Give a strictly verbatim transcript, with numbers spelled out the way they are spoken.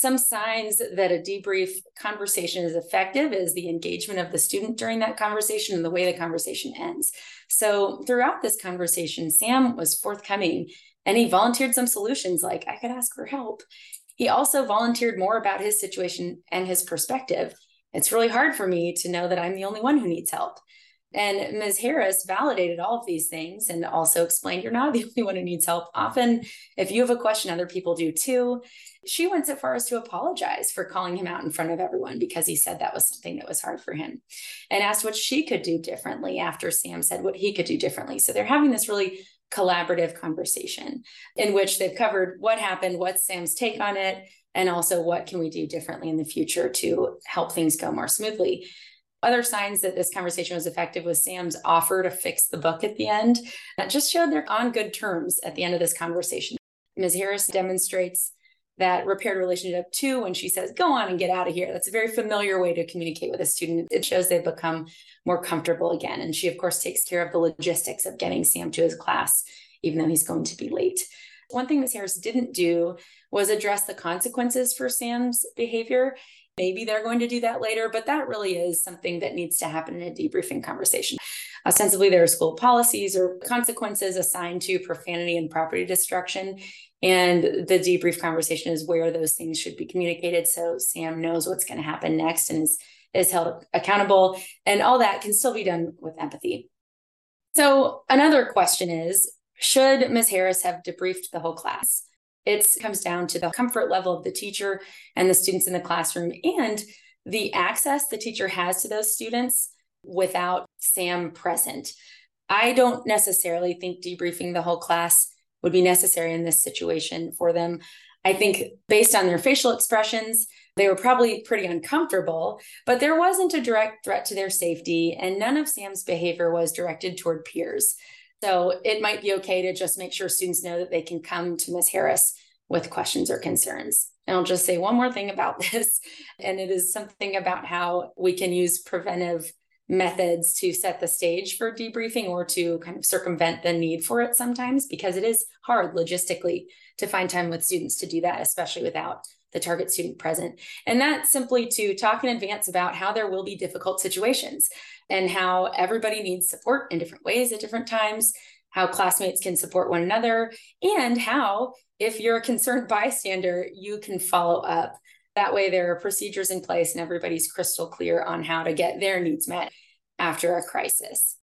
Some signs that a debrief conversation is effective is the engagement of the student during that conversation and the way the conversation ends. So throughout this conversation, Sam was forthcoming and he volunteered some solutions like, I could ask for help. He also volunteered more about his situation and his perspective. It's really hard for me to know that I'm the only one who needs help. And Miz Harris validated all of these things and also explained you're not the only one who needs help. Often, if you have a question, other people do too. She went so far as to apologize for calling him out in front of everyone because he said that was something that was hard for him, and asked what she could do differently after Sam said what he could do differently. So they're having this really collaborative conversation in which they've covered what happened, what's Sam's take on it, and also what can we do differently in the future to help things go more smoothly. Other signs that this conversation was effective was Sam's offer to fix the book at the end. That just showed they're on good terms at the end of this conversation. Miz Harris demonstrates that repaired relationship too when she says, go on and get out of here. That's a very familiar way to communicate with a student. It shows they've become more comfortable again. And she, of course, takes care of the logistics of getting Sam to his class, even though he's going to be late. One thing Miz Harris didn't do was address the consequences for Sam's behavior. Maybe they're going to do that later, but that really is something that needs to happen in a debriefing conversation. Ostensibly, there are school policies or consequences assigned to profanity and property destruction. And the debrief conversation is where those things should be communicated so Sam knows what's going to happen next and is, is held accountable. And all that can still be done with empathy. So another question is, should Miz Harris have debriefed the whole class? It comes down to the comfort level of the teacher and the students in the classroom and the access the teacher has to those students without Sam present. I don't necessarily think debriefing the whole class would be necessary in this situation for them. I think based on their facial expressions, they were probably pretty uncomfortable, but there wasn't a direct threat to their safety, and none of Sam's behavior was directed toward peers. So it might be okay to just make sure students know that they can come to Miz Harris with questions or concerns. And I'll just say one more thing about this, and it is something about how we can use preventive methods to set the stage for debriefing or to kind of circumvent the need for it sometimes, because it is hard logistically to find time with students to do that, especially without the target student present. And that's simply to talk in advance about how there will be difficult situations and how everybody needs support in different ways at different times, how classmates can support one another, and how, if you're a concerned bystander, you can follow up. That way there are procedures in place and everybody's crystal clear on how to get their needs met after a crisis.